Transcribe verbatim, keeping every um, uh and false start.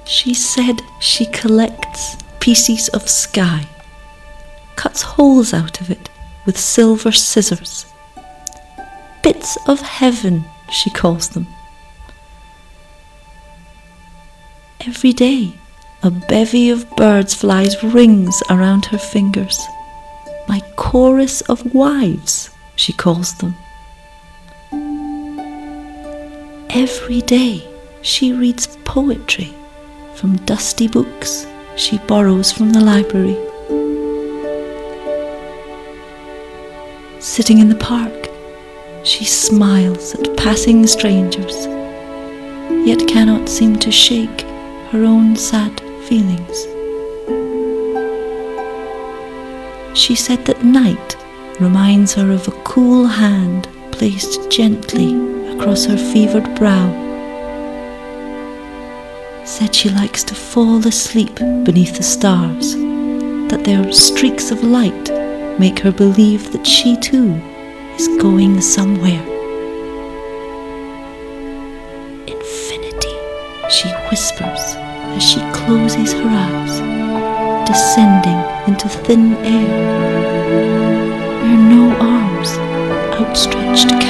She said she collects pieces of sky, cuts holes out of it with silver scissors. Bits of heaven, she calls them. Every day, a bevy of birds flies rings around her fingers. My chorus of wives, she calls them. Every day, she reads poetry from dusty books she borrows from the library. Sitting in the park, she smiles at passing strangers, yet cannot seem to shake her own sad feelings. She said that night reminds her of a cool hand placed gently across her fevered brow. Said she likes to fall asleep beneath the stars, that their streaks of light make her believe that she too is going somewhere. Infinity, she whispers as she closes her eyes, descending into thin air, where no arms outstretched